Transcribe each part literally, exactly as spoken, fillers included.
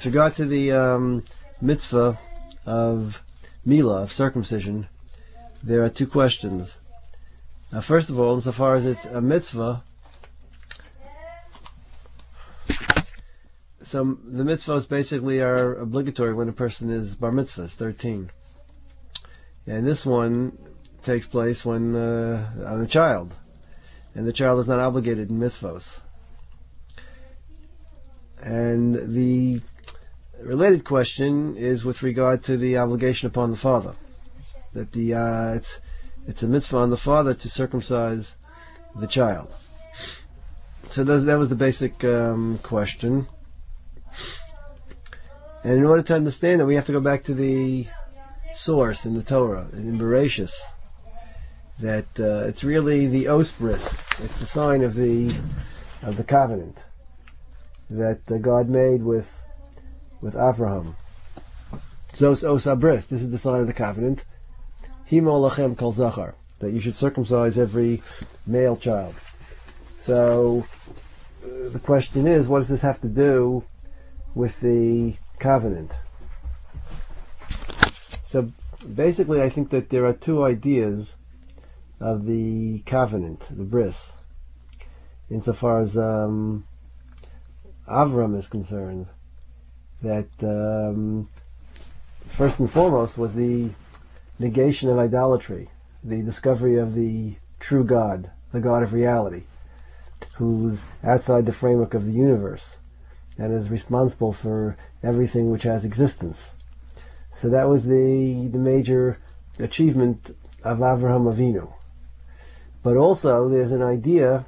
with regard to the um, mitzvah of Milah, of circumcision, there are two questions. Uh, first of all, insofar as it's a mitzvah, so the mitzvahs basically are obligatory when a person is bar mitzvah, it's thirteen. And this one takes place when uh, on a child, and the child is not obligated in mitzvahs. And the related question is with regard to the obligation upon the father, that the uh, it's it's a mitzvah on the father to circumcise the child. So that was the basic um, question. And in order to understand it, we have to go back to the source in the Torah, in Bereshis, that uh, it's really the os bris. It's the sign of the of the covenant that uh, God made with with Abraham. Zos os abris. This is the sign of the covenant. Himo lachem kol zachar, that you should circumcise every male child. So uh, the question is, what does this have to do with the covenant? So basically, I think that there are two ideas of the covenant, the bris, insofar as um, Avram is concerned. That um, first and foremost was the negation of idolatry, the discovery of the true God, the God of reality, who's outside the framework of the universe and is responsible for everything which has existence. So that was the the major achievement of Avraham Avinu. But also there's an idea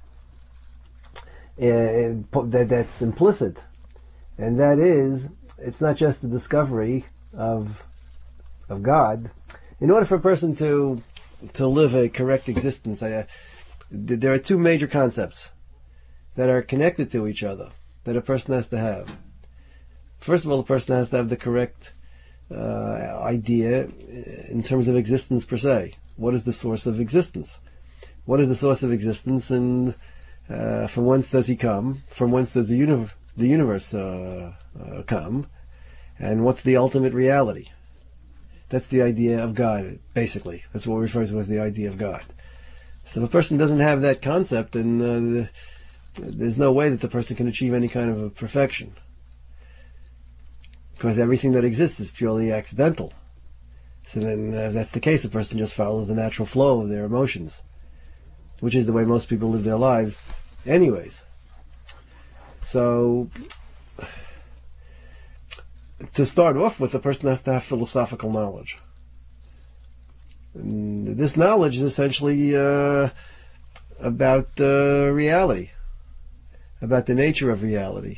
uh, that that's implicit, and that is, it's not just the discovery of of God. In order for a person to to live a correct existence, I, uh, there are two major concepts that are connected to each other that a person has to have. First of all, the person has to have the correct uh, idea in terms of existence per se. What is the source of existence? What is the source of existence, and uh, from whence does he come? From whence does the, uni- the universe uh, uh, come? And what's the ultimate reality? That's the idea of God, basically. That's what we refer to as the idea of God. So if a person doesn't have that concept, then uh, there's no way that the person can achieve any kind of a perfection, because everything that exists is purely accidental. So then, uh, if that's the case, the person just follows the natural flow of their emotions, which is the way most people live their lives anyways. So, to start off with, the person has to have philosophical knowledge. And this knowledge is essentially uh, about uh, reality, about the nature of reality.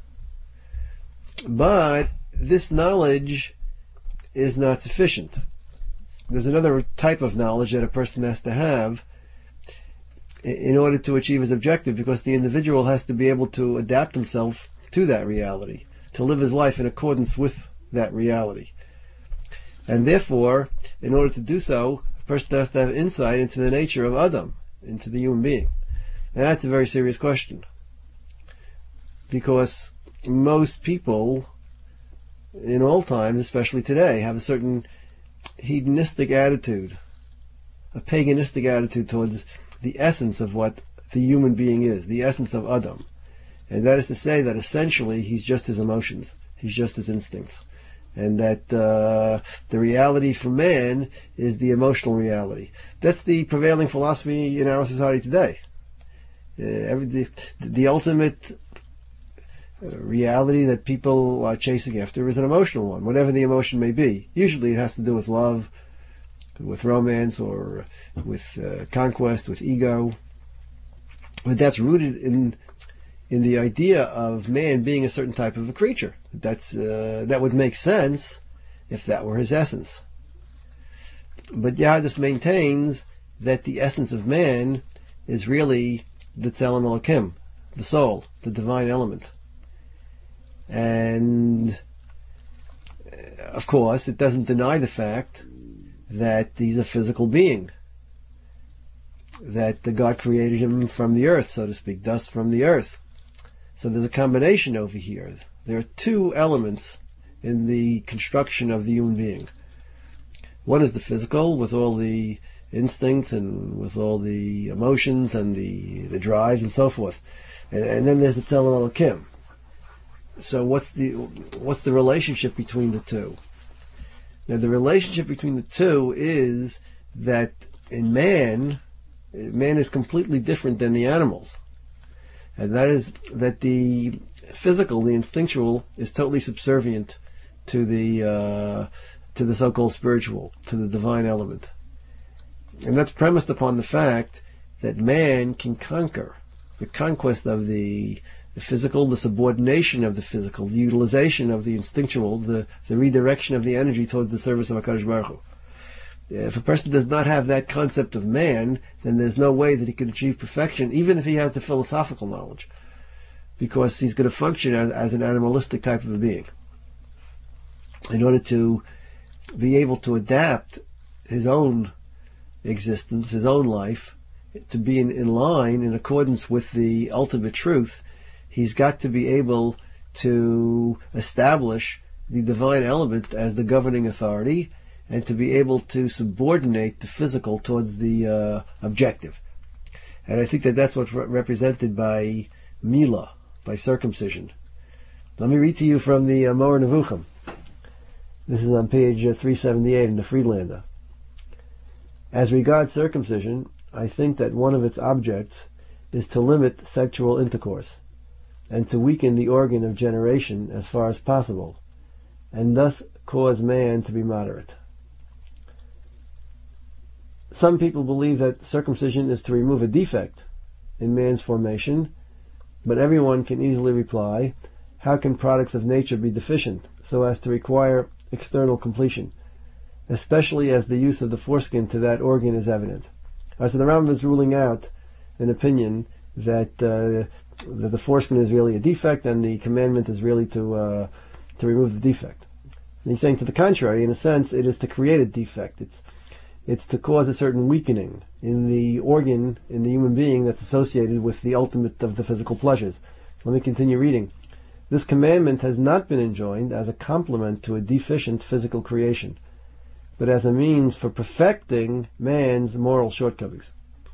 But this knowledge is not sufficient. There's another type of knowledge that a person has to have in order to achieve his objective, because the individual has to be able to adapt himself to that reality, to live his life in accordance with that reality. And therefore, in order to do so, a person has to have insight into the nature of Adam, into the human being. And that's a very serious question, because most people in all times, especially today, have a certain hedonistic attitude, a paganistic attitude towards the essence of what the human being is, the essence of Adam. And that is to say that essentially he's just his emotions, he's just his instincts. And that uh, the reality for man is the emotional reality. That's the prevailing philosophy in our society today. Uh, every, the, the ultimate reality that people are chasing after is an emotional one, whatever the emotion may be. Usually it has to do with love, with romance, or with uh, conquest, with ego. But that's rooted in in the idea of man being a certain type of a creature. That's uh, that would make sense if that were his essence. But Yahadus maintains that the essence of man is really the Tzelem Elokim, the soul, the divine element. And of course, it doesn't deny the fact that he's a physical being, that God created him from the earth, so to speak, dust from the earth. So there's a combination over here. there are two elements in the construction of the human being. One is the physical, with all the instincts and with all the emotions and the, the drives and so forth. And, and then there's the Tzelem Elokim. So what's the what's the relationship between the two? Now the relationship between the two is that in man, man is completely different than the animals. And that is that the physical, the instinctual, is totally subservient to the uh, to the so-called spiritual, to the divine element. And that's premised upon the fact that man can conquer the conquest of the, the physical, the subordination of the physical, the utilization of the instinctual, the, the redirection of the energy towards the service of HaKadosh Baruch Hu. If a person does not have that concept of man, then there's no way that he can achieve perfection, even if he has the philosophical knowledge, because he's going to function as, as an animalistic type of a being. In order to be able to adapt his own existence, his own life, to be in, in line, in accordance with the ultimate truth, he's got to be able to establish the divine element as the governing authority, and to be able to subordinate the physical towards the uh, objective. And I think that that's what's re- represented by Mila, by circumcision. Let me read to you from the uh, Moreh Nevuchim. This is on page uh, three seventy-eight in the Friedlander. As regards circumcision, I think that one of its objects is to limit sexual intercourse, and to weaken the organ of generation as far as possible, and thus cause man to be moderate. Some people believe that circumcision is to remove a defect in man's formation, but everyone can easily reply, how can products of nature be deficient so as to require external completion, especially as the use of the foreskin to that organ is evident? Right, so the Rambam is ruling out an opinion that, uh, that the foreskin is really a defect and the commandment is really to uh, to remove the defect. And he's saying to the contrary, in a sense, it is to create a defect. It's It's to cause a certain weakening in the organ, in the human being that's associated with the ultimate of the physical pleasures. Let me continue reading. This commandment has not been enjoined as a complement to a deficient physical creation, but as a means for perfecting man's moral shortcomings.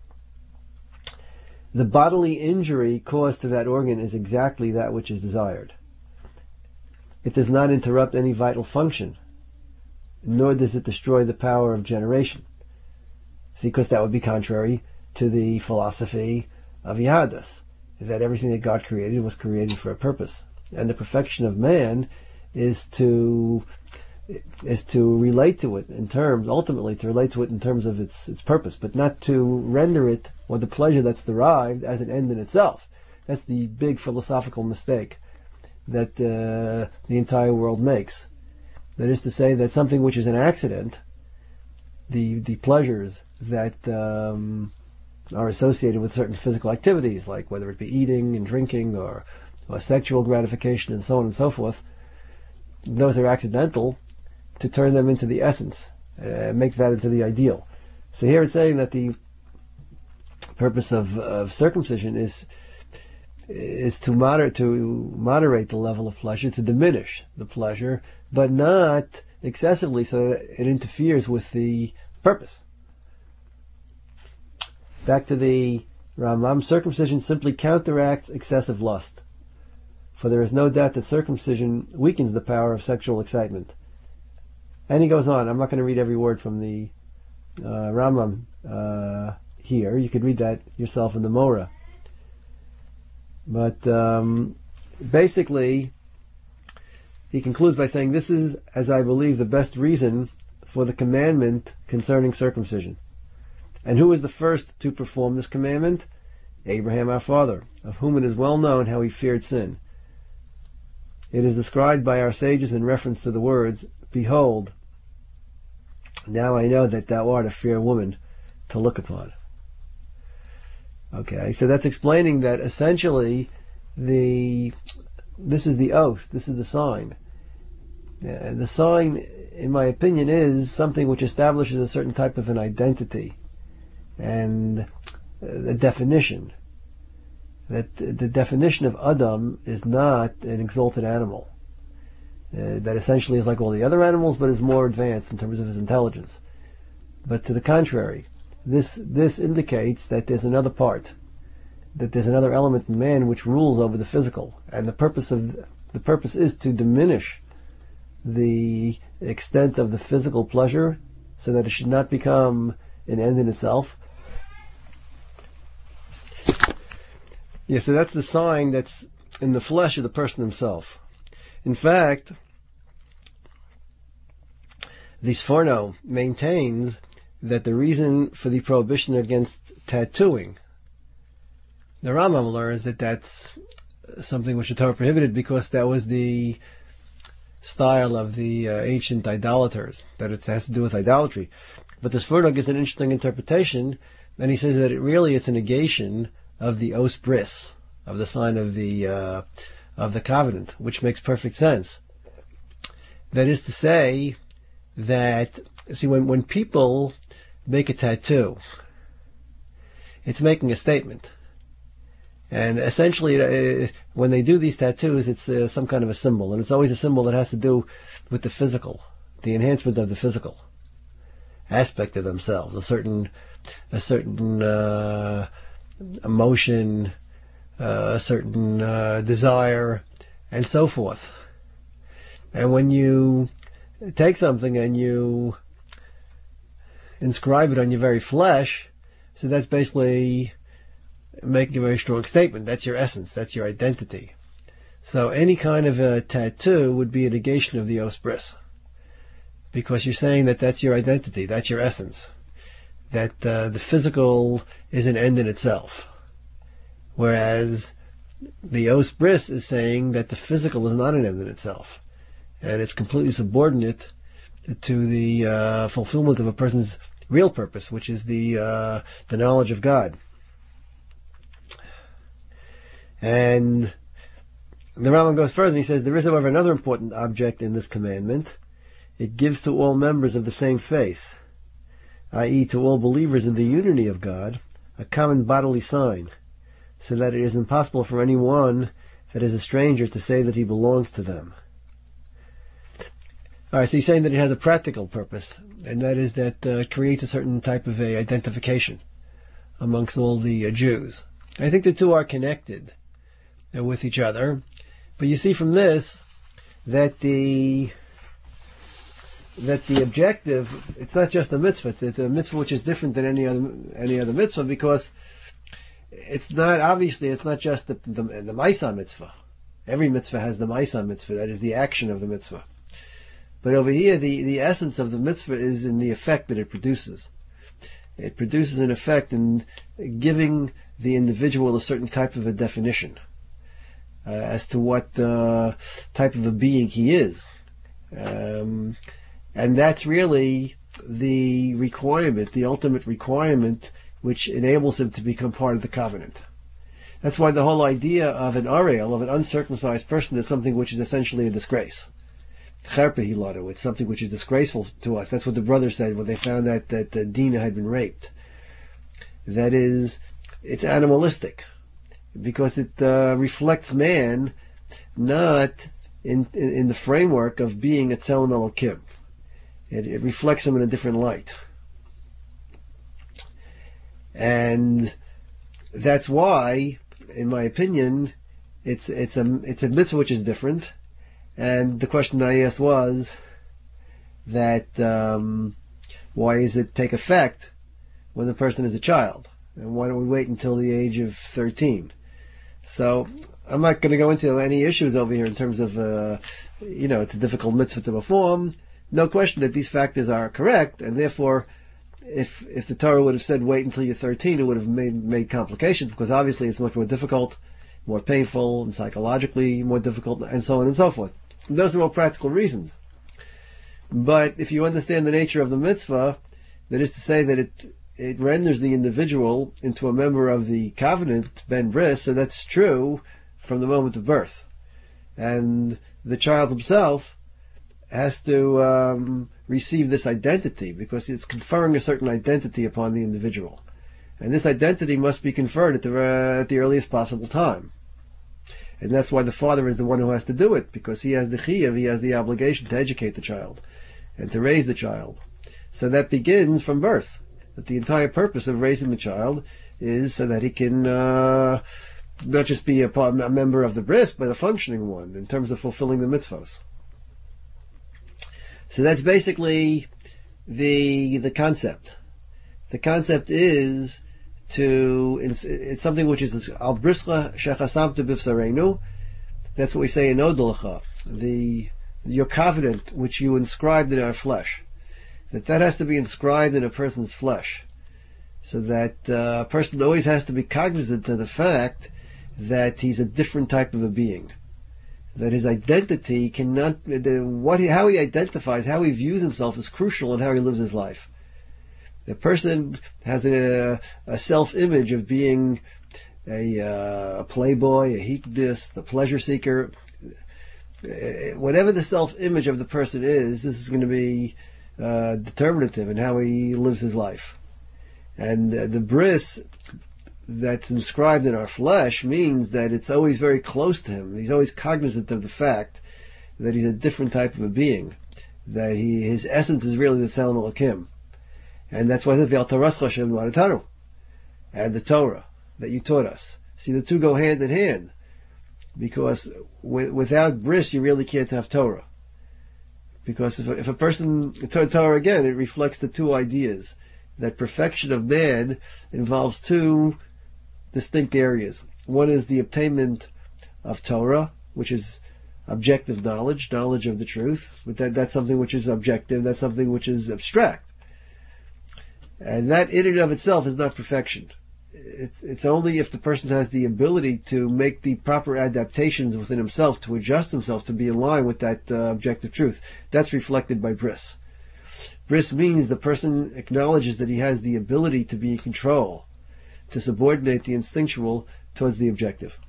The bodily injury caused to that organ is exactly that which is desired. It does not interrupt any vital function, nor does it destroy the power of generation. See, because that would be contrary to the philosophy of Yahadus, that everything that God created was created for a purpose. And the perfection of man is to is to relate to it in terms, ultimately to relate to it in terms of its its purpose, but not to render it, or the pleasure that's derived, as an end in itself. That's the big philosophical mistake that uh, the entire world makes. That is to say that something which is an accident, the the pleasures that um, are associated with certain physical activities, like whether it be eating and drinking or, or sexual gratification and so on and so forth, those are accidental, to turn them into the essence, uh, make that into the ideal. So here it's saying that the purpose of, of circumcision is is to moderate to moderate the level of pleasure, to diminish the pleasure, but not excessively so that it interferes with the purpose. Back to the Rambam, circumcision simply counteracts excessive lust, for there is no doubt that circumcision weakens the power of sexual excitement. And he goes on. I'm not going to read every word from the uh, Rambam uh, here. You could read that yourself in the Moreh. But um, basically, he concludes by saying, this is, as I believe, the best reason for the commandment concerning circumcision. And who was the first to perform this commandment? Abraham our father, of whom it is well known how he feared sin. It is described by our sages in reference to the words, behold, now I know that thou art a fair woman to look upon. Okay, so that's explaining that essentially the this is the oath, this is the sign. And the sign, in my opinion, is something which establishes a certain type of an identity and a definition. that the definition of Adam is not an exalted animal. Uh, that essentially is like all the other animals, but is more advanced in terms of his intelligence. But to the contrary, this this indicates that there's another part, that there's another element in man which rules over the physical, and the purpose of the purpose is to diminish the extent of the physical pleasure, so that it should not become an end in itself. Yeah, so that's the sign that's in the flesh of the person himself. In fact, the Sforno maintains that the reason for the prohibition against tattooing, the Rambam learns that that's something which the Torah prohibited because that was the style of the uh, ancient idolaters, that it has to do with idolatry. But the Sforno gives an interesting interpretation, and he says that it really it's a negation of the os bris, of the sign of the uh, of the covenant, which makes perfect sense. That is to say that, see, when, when people make a tattoo, it's making a statement. And essentially, uh, when they do these tattoos, it's uh, some kind of a symbol, and it's always a symbol that has to do with the physical, the enhancement of the physical aspect of themselves, a certain, a certain uh, emotion, uh, a certain uh, desire, and so forth. And when you take something and you inscribe it on your very flesh, so that's basically making a very strong statement. That's your essence. That's your identity. So any kind of a tattoo would be a negation of the os bris, because you're saying that that's your identity, that's your essence, that uh, the physical is an end in itself, whereas the os bris is saying that the physical is not an end in itself, and it's completely subordinate to the uh, fulfillment of a person's real purpose, which is the uh, the knowledge of God. And the Rambam goes further and he says, there is, however, another important object in this commandment. It gives to all members of the same faith, that is to all believers in the unity of God, a common bodily sign, so that it is impossible for anyone that is a stranger to say that he belongs to them. Alright, so he's saying that it has a practical purpose, and that is that uh, it creates a certain type of a identification amongst all the uh, Jews. I think the two are connected uh, with each other, but you see from this that the that the objective, it's not just a mitzvah, it's a mitzvah which is different than any other any other mitzvah, because it's not, obviously, it's not just the the, the Maisa mitzvah. Every mitzvah has the Maisa mitzvah, that is the action of the mitzvah. But over here, the, the essence of the mitzvah is in the effect that it produces. It produces an effect in giving the individual a certain type of a definition uh, as to what uh, type of a being he is. Um, and that's really the requirement, the ultimate requirement, which enables him to become part of the covenant. That's why the whole idea of an Ariel, of an uncircumcised person, is something which is essentially a disgrace. Cherpe hilado, it's something which is disgraceful to us. That's what the brothers said when they found out that uh, Dinah had been raped. That is, it's animalistic, because it uh, reflects man not in, in in the framework of being a Tzelem Elokim. It, it reflects him in a different light. And that's why, in my opinion, it's it's a it's a mitzvah which is different. And the question that I asked was that um, why does it take effect when the person is a child? And why don't we wait until the age of thirteen? So I'm not going to go into any issues over here in terms of, uh, you know, it's a difficult mitzvah to perform. No question that these factors are correct, and therefore if if the Torah would have said wait until you're thirteen, it would have made, made complications, because obviously it's much more difficult, more painful, and psychologically more difficult, and so on and so forth. Those are all practical reasons. But if you understand the nature of the mitzvah, that is to say that it it renders the individual into a member of the covenant, ben bris, so that's true from the moment of birth. And the child himself has to um, receive this identity, because it's conferring a certain identity upon the individual. And this identity must be conferred at the, uh, at the earliest possible time. And that's why the father is the one who has to do it, because he has the chiyuv, he has the obligation to educate the child and to raise the child. So that begins from birth. That the entire purpose of raising the child is so that he can uh, not just be a, a member of the bris, but a functioning one in terms of fulfilling the mitzvahs. So that's basically the the concept. The concept is to, it's, it's something which is al brischa shechasamtu b'vsarenu. That's what we say in Odelecha, the your covenant which you inscribed in our flesh. That that has to be inscribed in a person's flesh, so that uh, a person always has to be cognizant of the fact that he's a different type of a being. That his identity cannot, the, what he, how he identifies, how he views himself is crucial in how he lives his life. The person has a, a self-image of being a, uh, a playboy, a hedonist, a pleasure seeker. Whatever the self-image of the person is, this is going to be uh, determinative in how he lives his life. And uh, the bris that's inscribed in our flesh means that it's always very close to him. He's always cognizant of the fact that he's a different type of a being, that he, his essence is really the Tselem Elokim. And that's why it's the Torah and the Torah that you taught us. See, the two go hand in hand, because w- without bris you really can't have Torah. Because if a, if a person, Torah again, it reflects the two ideas. That perfection of man involves two distinct areas. One is the obtainment of Torah, which is objective knowledge, knowledge of the truth. But that, that's something which is objective, that's something which is abstract. And that in and of itself is not perfection. It's, it's only if the person has the ability to make the proper adaptations within himself, to adjust himself to be in line with that uh, objective truth. That's reflected by bris. Bris means the person acknowledges that he has the ability to be in control, to subordinate the instinctual towards the objective.